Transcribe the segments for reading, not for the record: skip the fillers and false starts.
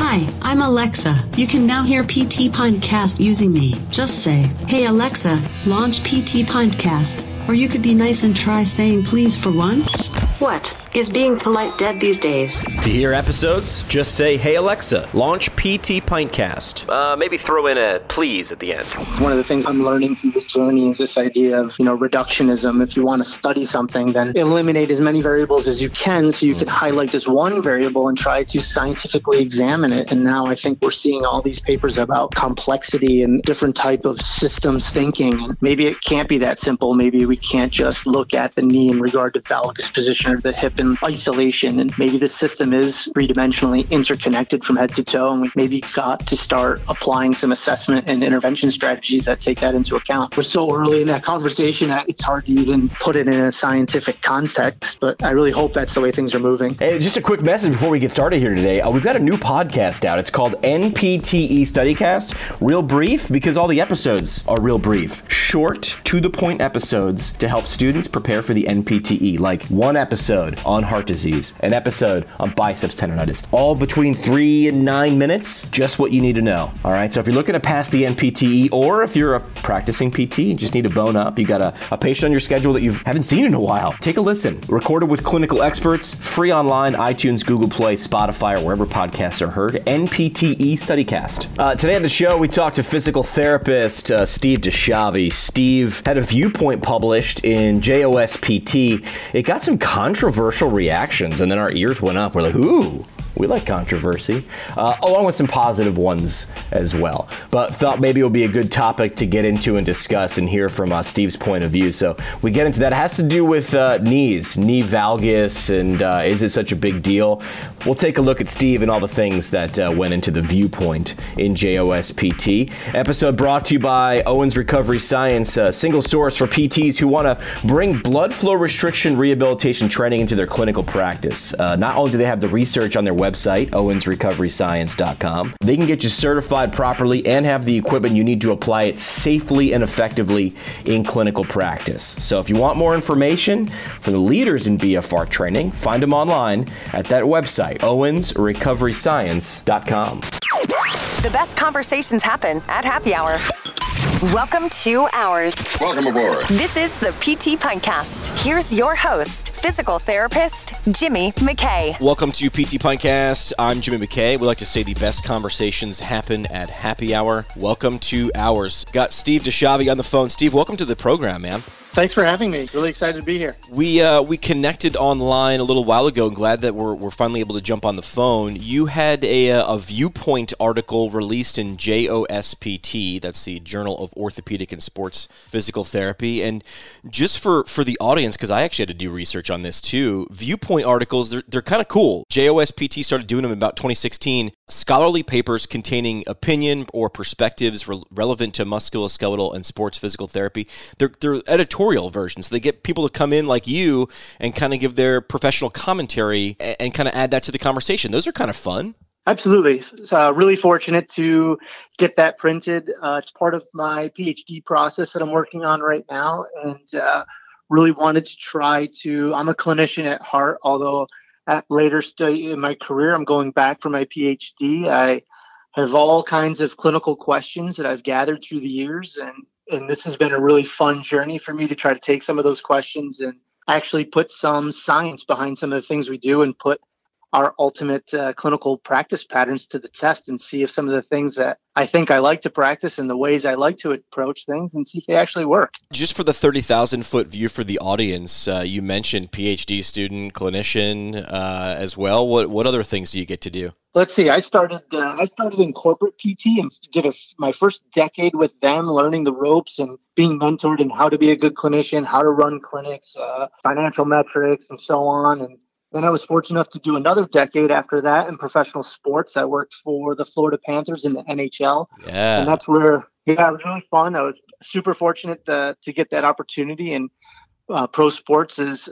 Hi, I'm Alexa. You can now hear PT Pintcast using me. Just say, "Hey Alexa, launch PT Pintcast." Or you could be nice and try saying please for once. What? Is being polite dead these days? To hear episodes, just say, "Hey Alexa, launch PT Pintcast." Maybe throw in a please at the end. One of the things I'm learning through this journey is this idea of, reductionism. If you want to study something, then eliminate as many variables as you can so you can highlight this one variable and try to scientifically examine it. And now I think we're seeing all these papers about complexity and different type of systems thinking. And maybe it can't be that simple. Maybe we can't just look at the knee in regard to valgus position or the hip in isolation, and maybe the system is three-dimensionally interconnected from head to toe, and we maybe got to start applying some assessment and intervention strategies that take that into account. We're so early in that conversation that it's hard to even put it in a scientific context, but I really hope that's the way things are moving. Hey, just a quick message before we get started here today. We've got a new podcast out. It's called NPTE StudyCast. Real brief, because all the episodes are real brief. Short, to-the-point episodes to help students prepare for the NPTE, like one episode on heart disease, an episode on biceps tendonitis, all between 3 and 9 minutes, just what you need to know. All right, so if you're looking to pass the NPTE, or if you're a practicing PT and just need to bone up, you got a patient on your schedule that you haven't seen in a while, take a listen. Recorded with clinical experts, free online, iTunes, Google Play, Spotify, or wherever podcasts are heard. NPTE StudyCast. Today on the show, we talked to physical therapist Steve DeShavi. Steve had a viewpoint published in JOSPT. It got some controversial reactions, and then our ears went up. We're like, ooh, we like controversy, along with some positive ones as well. But thought maybe it would be a good topic to get into and discuss and hear from Steve's point of view. So we get into that. It has to do with knees, knee valgus, and is it such a big deal? We'll take a look at Steve and all the things that went into the viewpoint in JOSPT. Episode brought to you by Owens Recovery Science, a single source for PTs who want to bring blood flow restriction rehabilitation training into their clinical practice. Not only do they have the research on their website, owensrecoveryscience.com, they can get you certified properly and have the equipment you need to apply it safely and effectively in clinical practice. So if you want more information from the leaders in BFR training, find them online at that website, owensrecoveryscience.com. The best conversations happen at happy hour. Welcome to Ours. Welcome aboard. This is the PT Pintcast. Here's your host, physical therapist, Jimmy McKay. Welcome to PT Pintcast. I'm Jimmy McKay. We like to say the best conversations happen at happy hour. Welcome to Ours. Got Steve DeShavi on the phone. Steve, welcome to the program, man. Thanks for having me. Really excited to be here. We connected online a little while ago. Glad that we're finally able to jump on the phone. You had a viewpoint article released in JOSPT, that's the Journal of Orthopedic and Sports Physical Therapy. And just for the audience, because I actually had to do research on this too, viewpoint articles, they're kind of cool. JOSPT started doing them in about 2016. Scholarly papers containing opinion or perspectives relevant to musculoskeletal and sports physical therapy. They're editorial versions. So they get people to come in like you and kind of give their professional commentary and kind of add that to the conversation. Those are kind of fun. Absolutely. So, really fortunate to get that printed. It's part of my PhD process that I'm working on right now, and really wanted to try to, I'm a clinician at heart, although at later stage in my career, I'm going back for my PhD. I have all kinds of clinical questions that I've gathered through the years, and this has been a really fun journey for me to try to take some of those questions and actually put some science behind some of the things we do and put our ultimate clinical practice patterns to the test and see if some of the things that I think I like to practice and the ways I like to approach things and see if they actually work. Just for the 30,000-foot view for the audience, you mentioned PhD student, clinician as well. What other things do you get to do? Let's see. I started in corporate PT and did my first decade with them, learning the ropes and being mentored in how to be a good clinician, how to run clinics, financial metrics, and so on. And then I was fortunate enough to do another decade after that in professional sports. I worked for the Florida Panthers in the NHL. Yeah. And that's where, it was really fun. I was super fortunate to get that opportunity. And pro sports is,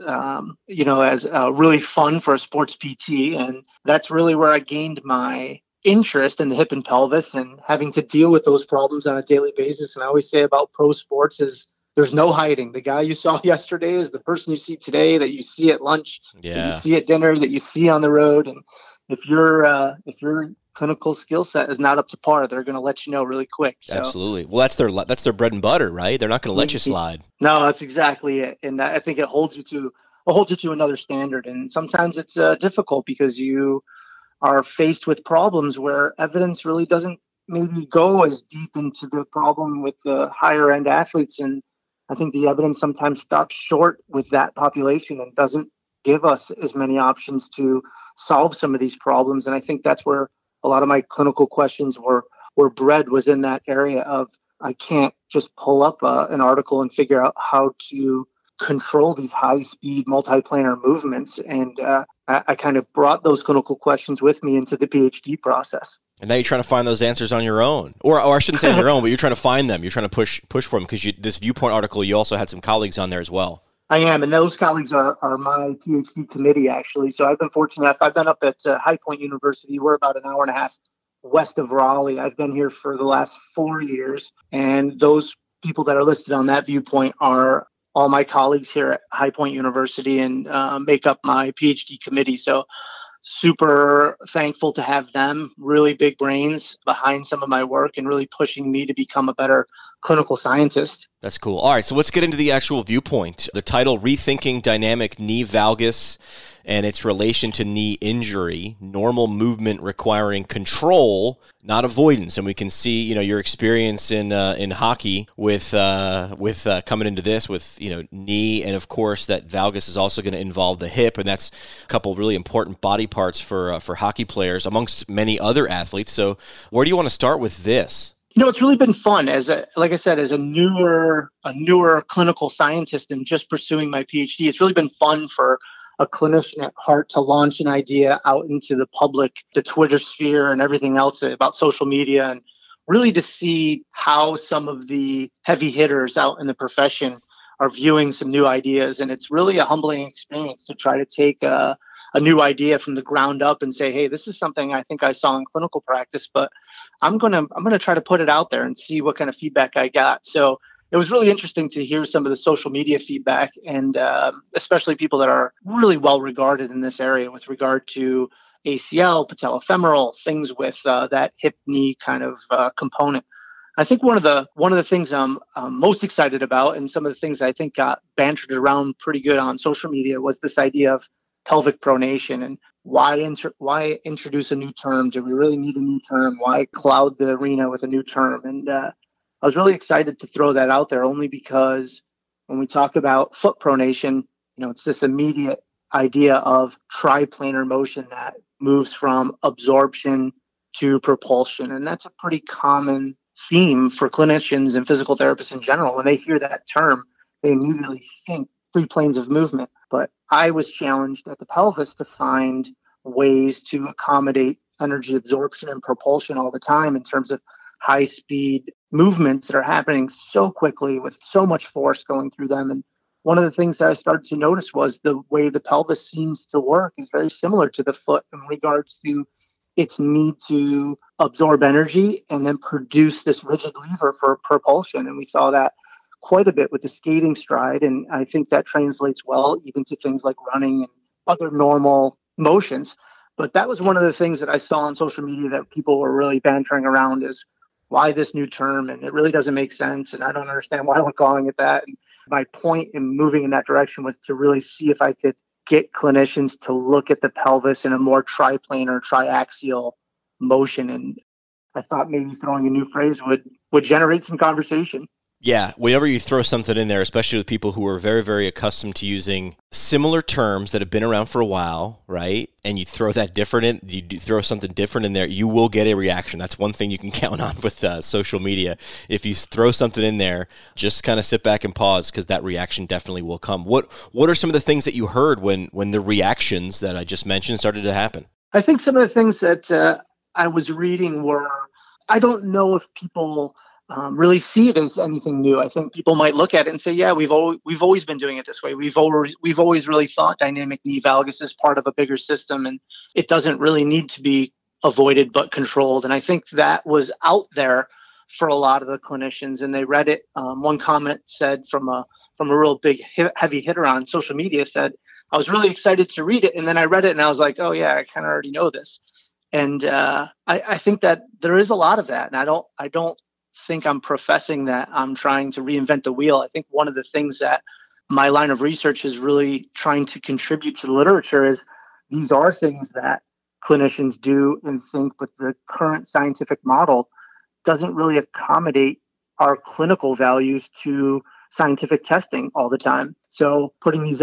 as really fun for a sports PT. And that's really where I gained my interest in the hip and pelvis and having to deal with those problems on a daily basis. And I always say about pro sports is there's no hiding. The guy you saw yesterday is the person you see today, that you see at lunch, that you see at dinner, that you see on the road. And if you're clinical skill set is not up to par, they're going to let you know really quick. So, absolutely. Well, that's their bread and butter, right? They're not going to let you slide. No, that's exactly it. And I think it holds you to another standard. And sometimes it's difficult because you are faced with problems where evidence really doesn't maybe go as deep into the problem with the higher end athletes. And I think the evidence sometimes stops short with that population and doesn't give us as many options to solve some of these problems. And I think that's where a lot of my clinical questions were bred, was in that area of, I can't just pull up an article and figure out how to control these high-speed multiplanar movements. And I kind of brought those clinical questions with me into the PhD process. And now you're trying to find those answers on your own. Or I shouldn't say on your own, but you're trying to find them. You're trying to push for them, because this Viewpoint article, you also had some colleagues on there as well. I am, and those colleagues are my PhD committee, actually. So I've been fortunate. I've been up at High Point University. We're about an hour and a half west of Raleigh. I've been here for the last 4 years, and those people that are listed on that Viewpoint are all my colleagues here at High Point University and make up my PhD committee. So super thankful to have them, really big brains behind some of my work and really pushing me to become a better clinical scientist. That's cool. All right, so let's get into the actual Viewpoint. The title, Rethinking Dynamic Knee Valgus and its relation to knee injury, normal movement requiring control, not avoidance. And we can see, your experience in hockey with coming into this with, knee, and of course that valgus is also going to involve the hip, and that's a couple of really important body parts for hockey players amongst many other athletes. So where do you want to start with this? It's really been fun like I said, as a newer clinical scientist and just pursuing my PhD. It's really been fun for a clinician at heart to launch an idea out into the public, the Twitter sphere and everything else about social media, and really to see how some of the heavy hitters out in the profession are viewing some new ideas. And it's really a humbling experience to try to take a new idea from the ground up and say, hey, this is something I think I saw in clinical practice, but I'm going to try to put it out there and see what kind of feedback I got. So it was really interesting to hear some of the social media feedback, and especially people that are really well regarded in this area with regard to ACL, patellofemoral, things with that hip knee kind of component. I think one of the things I'm most excited about, and some of the things I think got bantered around pretty good on social media, was this idea of pelvic pronation, and why introduce a new term? Do we really need a new term? Why cloud the arena with a new term? And I was really excited to throw that out there, only because when we talk about foot pronation, it's this immediate idea of triplanar motion that moves from absorption to propulsion. And that's a pretty common theme for clinicians and physical therapists in general. When they hear that term, they immediately think 3 planes of movement. But I was challenged at the pelvis to find ways to accommodate energy absorption and propulsion all the time in terms of high speed movements that are happening so quickly with so much force going through them. And one of the things that I started to notice was the way the pelvis seems to work is very similar to the foot in regards to its need to absorb energy and then produce this rigid lever for propulsion. And we saw that quite a bit with the skating stride. And I think that translates well even to things like running and other normal motions. But that was one of the things that I saw on social media that people were really bantering around, is why this new term? And it really doesn't make sense. And I don't understand why we're calling it that. And my point in moving in that direction was to really see if I could get clinicians to look at the pelvis in a more triplanar, triaxial motion. And I thought maybe throwing a new phrase would generate some conversation. Yeah, whenever you throw something in there, especially with people who are very, very accustomed to using similar terms that have been around for a while, right? And you throw that you throw something different in there, you will get a reaction. That's one thing you can count on with social media. If you throw something in there, just kind of sit back and pause, because that reaction definitely will come. What are some of the things that you heard when the reactions that I just mentioned started to happen? I think some of the things that I was reading were, I don't know if people really see it as anything new. I think people might look at it and say, yeah, we've always been doing it this way. We've always really thought dynamic knee valgus is part of a bigger system, and it doesn't really need to be avoided but controlled. And I think that was out there for a lot of the clinicians, and they read it. One comment said from a real big heavy hitter on social media said, I was really excited to read it, and then I read it and I was like, oh yeah, I kind of already know this. And I think that there is a lot of that. And I don't think I'm professing that I'm trying to reinvent the wheel. I think one of the things that my line of research is really trying to contribute to the literature is these are things that clinicians do and think, but the current scientific model doesn't really accommodate our clinical values to scientific testing all the time. So putting these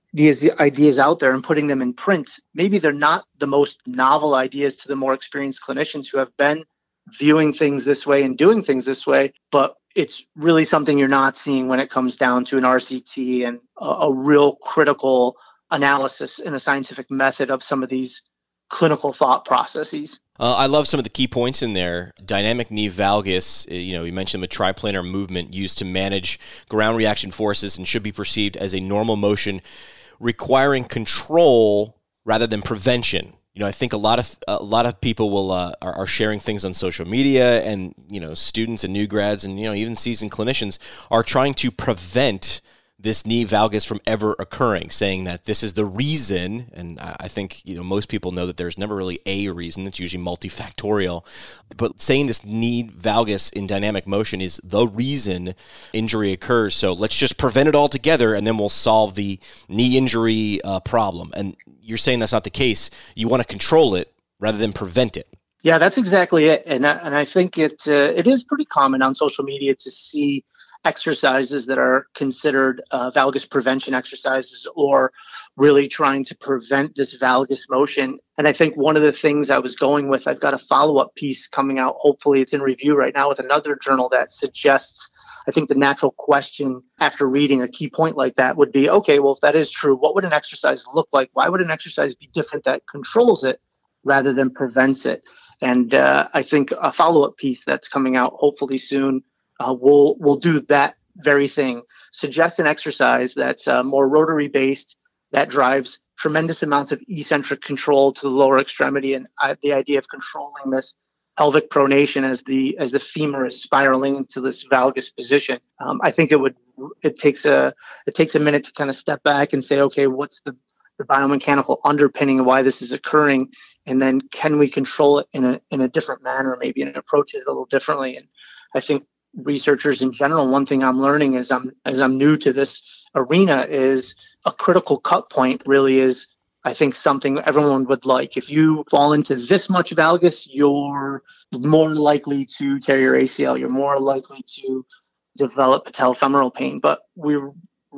ideas out there and putting them in print, maybe they're not the most novel ideas to the more experienced clinicians who have been viewing things this way and doing things this way, but it's really something you're not seeing when it comes down to an RCT and a real critical analysis in a scientific method of some of these clinical thought processes. I love some of the key points in there. Dynamic knee valgus, you mentioned the triplanar movement used to manage ground reaction forces and should be perceived as a normal motion requiring control rather than prevention. I think a lot of people are sharing things on social media, and students and new grads and even seasoned clinicians are trying to prevent this knee valgus from ever occurring, saying that this is the reason. And I think most people know that there's never really a reason. It's usually multifactorial. But saying this knee valgus in dynamic motion is the reason injury occurs. So let's just prevent it altogether, and then we'll solve the knee injury problem. And you're saying that's not the case. You want to control it rather than prevent it. Yeah, that's exactly it. And I think it is pretty common on social media to see exercises that are considered valgus prevention exercises, or really trying to prevent this valgus motion. And I think one of the things I was going with, I've got a follow-up piece coming out. Hopefully it's in review right now with another journal that suggests, I think the natural question after reading a key point like that would be, okay, well, if that is true, what would an exercise look like? Why would an exercise be different that controls it rather than prevents it? And I think a follow-up piece that's coming out hopefully soon we'll do that very thing. Suggest an exercise that's more rotary based, that drives tremendous amounts of eccentric control to the lower extremity, and the idea of controlling this pelvic pronation as the femur is spiraling into this valgus position. I think it takes a minute to kind of step back and say, okay, what's the biomechanical underpinning of why this is occurring, and then can we control it in a different manner, maybe, and approach it a little differently. And I think researchers in general, one thing I'm learning as I'm new to this arena is a critical cut point really is, I think, something everyone would like. If you fall into this much valgus, you're more likely to tear your ACL. You're more likely to develop patellofemoral pain. But we're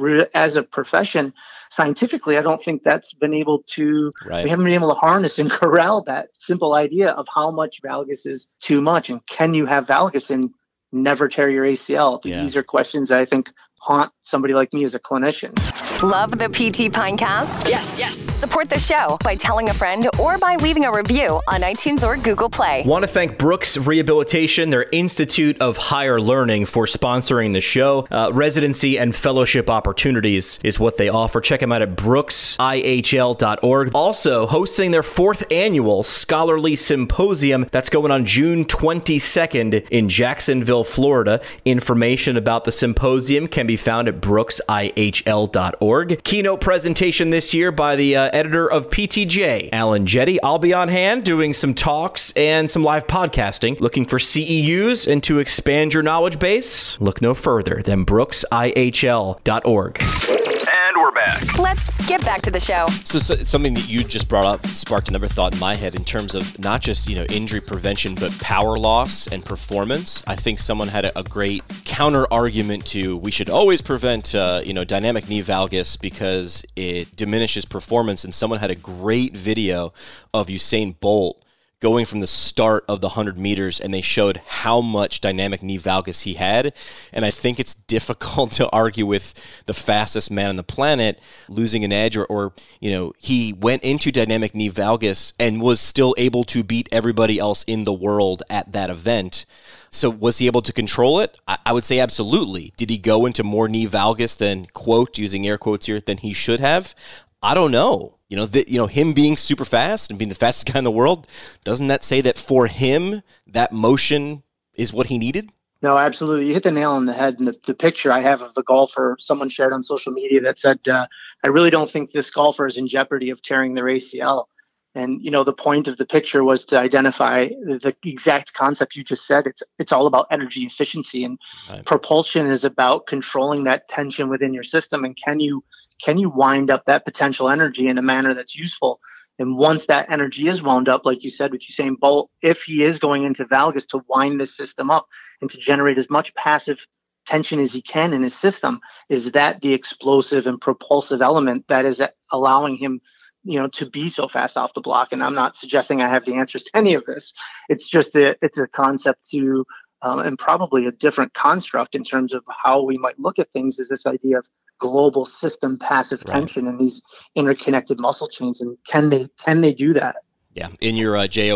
as a profession, scientifically, I don't think that's been able to, we haven't been able to harness and corral that simple idea of how much valgus is too much. And can you have valgus and never tear your ACL? These are questions that I think haunt somebody like me as a clinician. Love the PT Pinecast? Yes. Support the show by telling a friend or by leaving a review on iTunes or Google Play. Want to thank Brooks Rehabilitation, their Institute of Higher Learning, for sponsoring the show. Residency and fellowship opportunities is what they offer. Check them out at brooksihl.org. Also hosting their 4th annual Scholarly Symposium. That's going on June 22nd in Jacksonville, Florida. Information about the symposium can be found at brooksihl.org. Keynote presentation this year by the editor of PTJ, Alan Jetty. I'll be on hand doing some talks and some live podcasting. Looking for CEUs and to expand your knowledge base? Look no further than brooksihl.org. And we're back. Let's get back to the show. So something that you just brought up sparked another thought in my head in terms of not just, injury prevention, but power loss and performance. I think someone had a great counter argument to we should always prevent, dynamic knee valgus because it diminishes performance. And someone had a great video of Usain Bolt going from the start of the 100 meters, and they showed how much dynamic knee valgus he had. And I think it's difficult to argue with the fastest man on the planet losing an edge, or he went into dynamic knee valgus and was still able to beat everybody else in the world at that event. So was he able to control it? I would say absolutely. Did he go into more knee valgus than, quote, using air quotes here, than he should have? I don't know. Him being super fast and being the fastest guy in the world, doesn't that say that for him, that motion is what he needed? No, absolutely. You hit the nail on the head. And the picture I have of the golfer, someone shared on social media that said, I really don't think this golfer is in jeopardy of tearing their ACL. And, the point of the picture was to identify the exact concept you just said. It's all about energy efficiency, and Right. propulsion is about controlling that tension within your system. And can you wind up that potential energy in a manner that's useful? And once that energy is wound up, like you said with Usain Bolt, if he is going into valgus to wind this system up and to generate as much passive tension as he can in his system, is that the explosive and propulsive element that is allowing him to be so fast off the block? And I'm not suggesting I have the answers to any of this. It's just it's a concept to, and probably a different construct in terms of how we might look at things, is this idea of global system passive tension and these interconnected muscle chains. And can they do that? Yeah. In your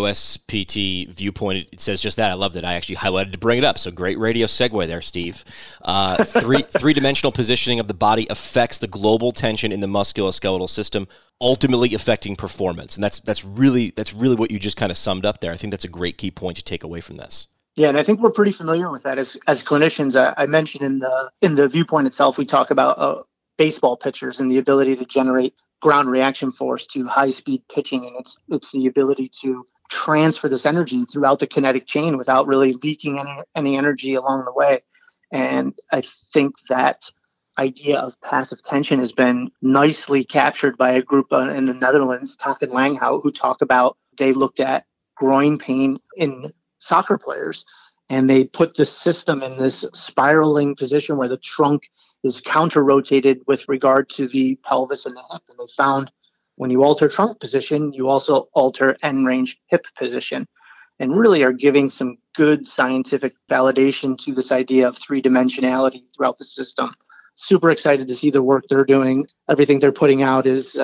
JOSPT viewpoint, it says just that. I loved it. I actually highlighted to bring it up. So great radio segue there, Steve. Three-dimensional positioning of the body affects the global tension in the musculoskeletal system, ultimately affecting performance. And that's really what you just kind of summed up there. I think that's a great key point to take away from this. Yeah, and I think we're pretty familiar with that as clinicians. I mentioned in the viewpoint itself, we talk about baseball pitchers and the ability to generate ground reaction force to high-speed pitching, and it's the ability to transfer this energy throughout the kinetic chain without really leaking any energy along the way. And I think that idea of passive tension has been nicely captured by a group in the Netherlands, Tak and Langhout, who talk about, they looked at groin pain in soccer players, and they put the system in this spiraling position where the trunk is counter-rotated with regard to the pelvis and the hip. And they found when you alter trunk position, you also alter end-range hip position, and really are giving some good scientific validation to this idea of three-dimensionality throughout the system. Super excited to see the work they're doing. Everything they're putting out is,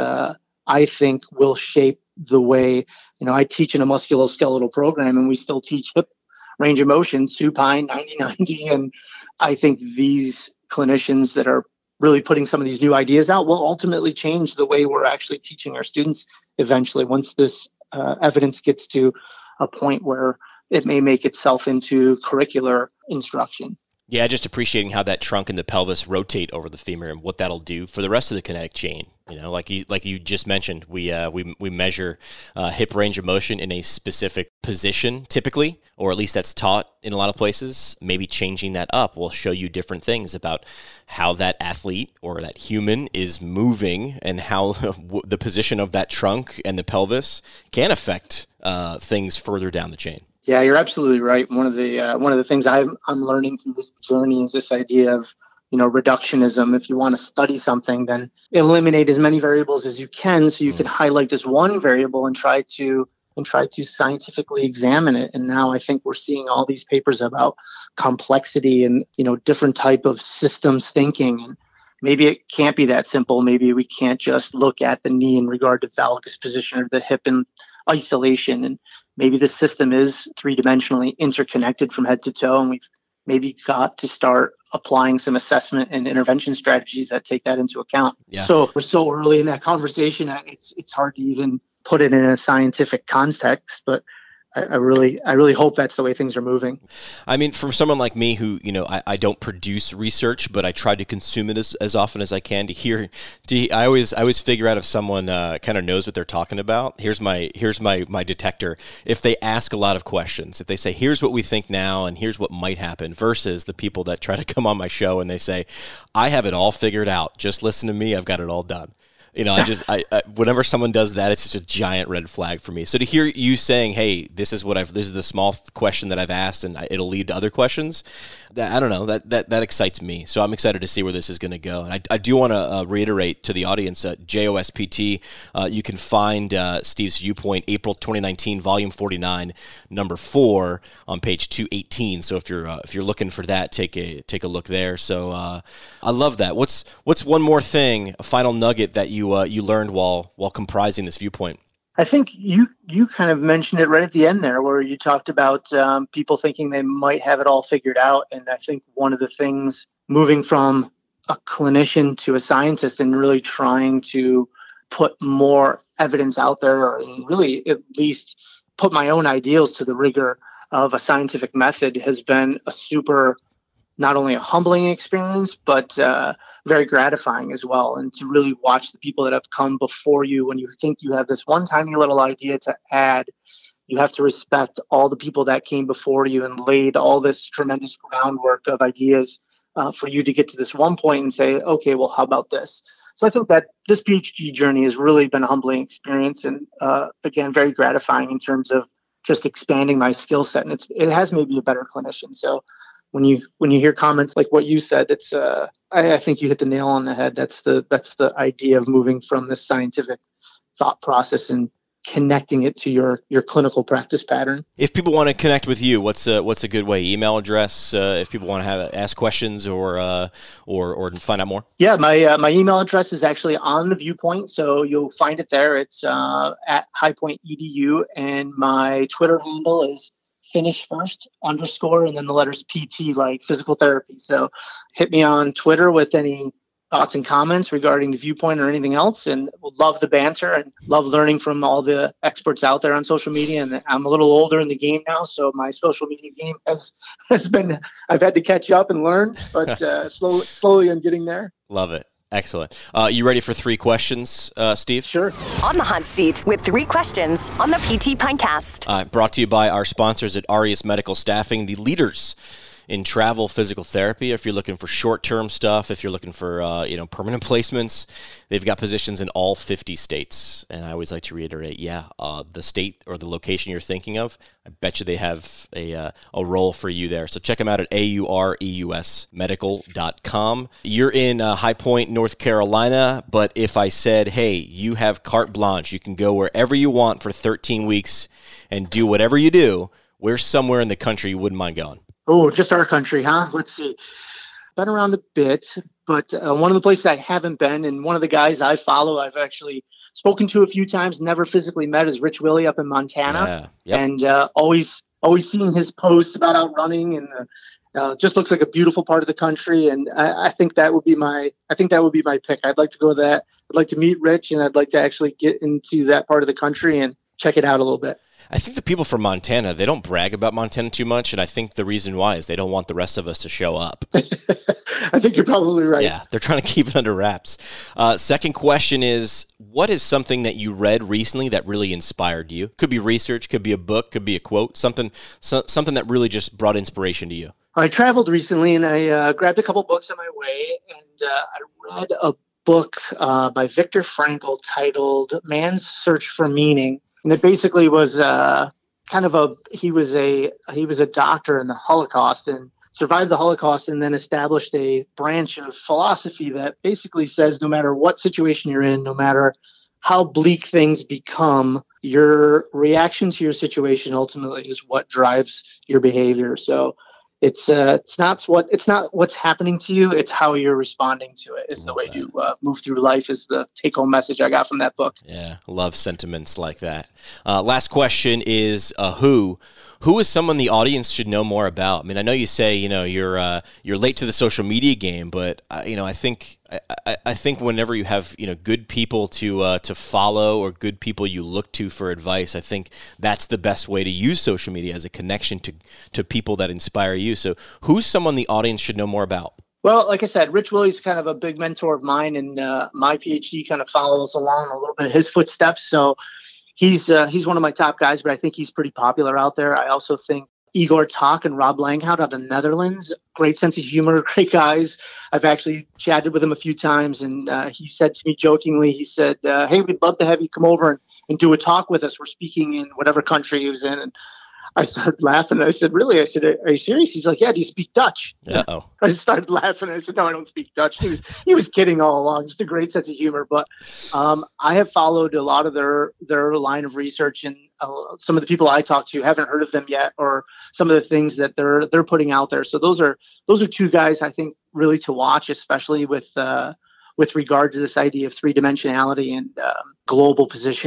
I think, will shape the way, I teach in a musculoskeletal program, and we still teach hip range of motion, supine, 90-90. And I think these clinicians that are really putting some of these new ideas out will ultimately change the way we're actually teaching our students eventually, once this evidence gets to a point where it may make itself into curricular instruction. Yeah, just appreciating how that trunk and the pelvis rotate over the femur and what that'll do for the rest of the kinetic chain. Like you just mentioned, we measure hip range of motion in a specific position typically, or at least that's taught in a lot of places. Maybe changing that up will show you different things about how that athlete or that human is moving, and how the position of that trunk and the pelvis can affect things further down the chain. Yeah, you're absolutely right. One of the things I'm learning through this journey is this idea of, reductionism. If you want to study something, then eliminate as many variables as you can, so you can highlight this one variable and try to scientifically examine it. And now I think we're seeing all these papers about complexity and, different type of systems thinking. And maybe it can't be that simple. Maybe we can't just look at the knee in regard to valgus position or the hip in isolation. And maybe the system is three-dimensionally interconnected from head to toe, and we've maybe got to start applying some assessment and intervention strategies that take that into account. Yeah. So we're so early in that conversation, it's hard to even put it in a scientific context, but I really hope that's the way things are moving. I mean, for someone like me who, I don't produce research, but I try to consume it as often as I can I always figure out if someone kind of knows what they're talking about. Here's my detector. If they ask a lot of questions, if they say, here's what we think now and here's what might happen, versus the people that try to come on my show and they say, I have it all figured out. Just listen to me. I've got it all done. I whenever someone does that, it's just a giant red flag for me. So to hear you saying, "Hey, this is the small question that I've asked, and it'll lead to other questions," I don't know, that excites me. So I'm excited to see where this is going to go. And I do want to reiterate to the audience, JOSPT. You can find Steve's Viewpoint, April 2019, Volume 49, Number 4, on page 218. So if you're looking for that, take a look there. So I love that. What's one more thing, a final nugget that you learned while comprising this Viewpoint? I think you kind of mentioned it right at the end there, where you talked about people thinking they might have it all figured out. And I think one of the things, moving from a clinician to a scientist and really trying to put more evidence out there, or really at least put my own ideals to the rigor of a scientific method, has been a super not only a humbling experience, but very gratifying as well. And to really watch the people that have come before you, when you think you have this one tiny little idea to add, you have to respect all the people that came before you and laid all this tremendous groundwork of ideas for you to get to this one point and say, okay, well, how about this? So I think that this PhD journey has really been a humbling experience and, again, very gratifying in terms of just expanding my skill set. And it has made me a better clinician. So when you hear comments like what you said, it's I think you hit the nail on the head. That's the idea of moving from this scientific thought process and connecting it to your clinical practice pattern. If people want to connect with you, what's a good way? Email address, if people want to ask questions or find out more? Yeah, my email address is actually on the Viewpoint, so you'll find it there. It's at highpoint.edu, and my Twitter handle is _, and then the letters PT, like physical therapy. So hit me on Twitter with any thoughts and comments regarding the Viewpoint or anything else, and love the banter and love learning from all the experts out there on social media. And I'm a little older in the game now, so my social media game has been, I've had to catch up and learn, but slowly I'm getting there. Love it. Excellent. You ready for 3 questions, Steve? Sure. On the hot seat with 3 questions on the PT Pintcast. Brought to you by our sponsors at Arias Medical Staffing, the leaders in travel physical therapy. If you're looking for short-term stuff, if you're looking for permanent placements, they've got positions in all 50 states. And I always like to reiterate, the state or the location you're thinking of, I bet you they have a role for you there. So check them out at aureusmedical.com. You're in High Point, North Carolina, but if I said, hey, you have carte blanche, you can go wherever you want for 13 weeks and do whatever you do, where's somewhere in the country you wouldn't mind going? Oh, just our country, huh? Let's see. Been around a bit, but one of the places I haven't been, and one of the guys I follow, I've actually spoken to a few times, never physically met, is Rich Willie up in Montana. Yeah. Yep. And always seeing his posts about outrunning, and just looks like a beautiful part of the country. And I think that would be my pick. I'd like to go that. I'd like to meet Rich, and I'd like to actually get into that part of the country and check it out a little bit. I think the people from Montana, they don't brag about Montana too much, and I think the reason why is they don't want the rest of us to show up. I think you're probably right. Yeah, they're trying to keep it under wraps. Second question is, what is something that you read recently that really inspired you? Could be research, could be a book, could be a quote, something that really just brought inspiration to you. I traveled recently, and I grabbed a couple books on my way, and I read a book by Viktor Frankl titled Man's Search for Meaning. And it basically was he was a doctor in the Holocaust and survived the Holocaust, and then established a branch of philosophy that basically says no matter what situation you're in, no matter how bleak things become, your reaction to your situation ultimately is what drives your behavior. So it's not what's happening to you, it's how you're responding to it is the way you move through life, is the take-home message I got from that book. Yeah, love sentiments like that. Last question is who is someone the audience should know more about? I mean, I know you say you're late to the social media game, but I think whenever you have good people to follow or good people you look to for advice, I think that's the best way to use social media as a connection to people that inspire you. So who's someone the audience should know more about? Well, like I said, Rich Willie's kind of a big mentor of mine, and my PhD kind of follows along a little bit of his footsteps. So he's one of my top guys, but I think he's pretty popular out there. I also think Igor Tak and Rob Langhout out of Netherlands, great sense of humor, great guys. I've actually chatted with him a few times, and he said to me jokingly, he said, hey, we'd love to have you come over and do a talk with us. We're speaking in whatever country he was in. And I started laughing. I said, really? I said, are you serious? He's like, yeah, do you speak Dutch? Uh-oh. I just started laughing. I said, no, I don't speak Dutch. He was kidding all along, just a great sense of humor. But I have followed a lot of their line of research, and some of the people I talk to haven't heard of them yet, or some of the things that they're putting out there. So those are 2 guys I think really to watch, especially with regard to this idea of 3-dimensionality and global positioning.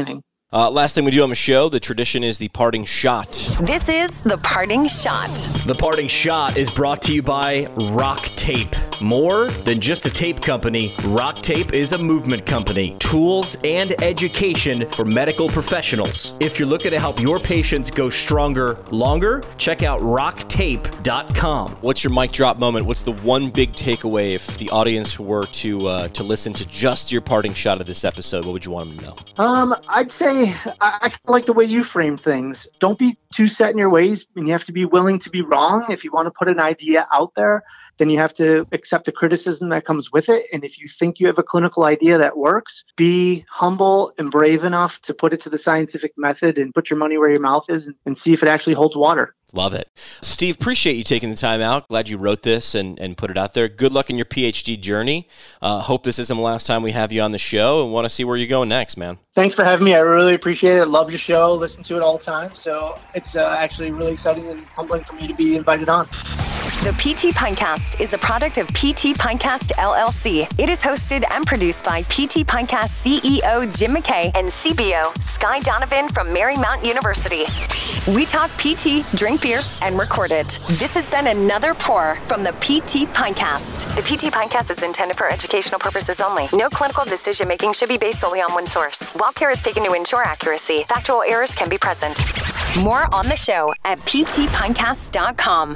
Last thing we do on the show, the tradition is the parting shot. This is The Parting Shot. The parting shot is brought to you by Rock Tape. More than just a tape company, Rock Tape is a movement company. Tools and education for medical professionals. If you're looking to help your patients go stronger longer, check out rocktape.com. What's your mic drop moment? What's the one big takeaway if the audience were to listen to just your parting shot of this episode? What would you want them to know? I'd say I like the way you frame things. Don't be too set in your ways, and you have to be willing to be wrong. If you want to put an idea out there, then you have to accept the criticism that comes with it. And if you think you have a clinical idea that works, be humble and brave enough to put it to the scientific method and put your money where your mouth is and see if it actually holds water. Love it. Steve, appreciate you taking the time out. Glad you wrote this and put it out there. Good luck in your PhD journey. Hope this isn't the last time we have you on the show and want to see where you're going next, man. Thanks for having me. I really appreciate it. Love your show. Listen to it all the time. So it's actually really exciting and humbling for me to be invited on. The PT Pinecast is a product of PT Pinecast LLC. It is hosted and produced by PT Pinecast CEO Jim McKay and CBO Sky Donovan from Marymount University. We talk PT, drink beer, and record it. This has been another pour from the PT Pinecast. The PT Pinecast is intended for educational purposes only. No clinical decision-making should be based solely on one source. While care is taken to ensure accuracy, factual errors can be present. More on the show at ptpinecast.com.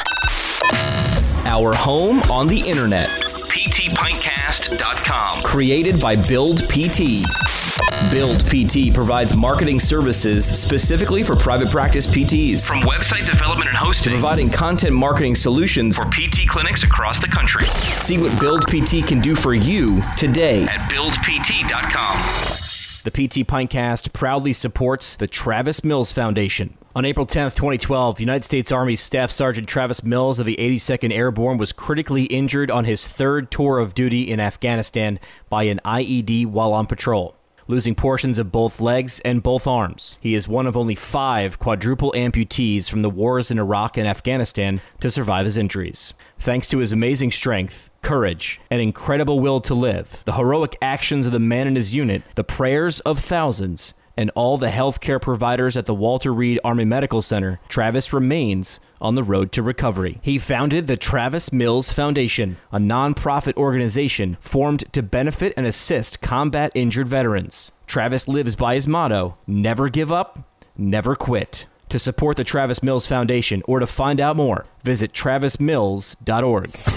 Our home on the internet. ptpintcast.com. Created by Build PT. Build PT provides marketing services specifically for private practice PTs. From website development and hosting, Providing content marketing solutions for PT clinics across the country. See what Build PT can do for you today. At buildpt.com. The PT Pinecast proudly supports the Travis Mills Foundation. On April 10th, 2012, United States Army Staff Sergeant Travis Mills of the 82nd Airborne was critically injured on his third tour of duty in Afghanistan by an IED while on patrol, losing portions of both legs and both arms. He is one of only 5 quadruple amputees from the wars in Iraq and Afghanistan to survive his injuries. Thanks to his amazing strength, courage, and incredible will to live, the heroic actions of the man and his unit, the prayers of thousands, and all the healthcare providers at the Walter Reed Army Medical Center, Travis remains on the road to recovery. He founded the Travis Mills Foundation, a nonprofit organization formed to benefit and assist combat-injured veterans. Travis lives by his motto, never give up, never quit. To support the Travis Mills Foundation or to find out more, visit travismills.org.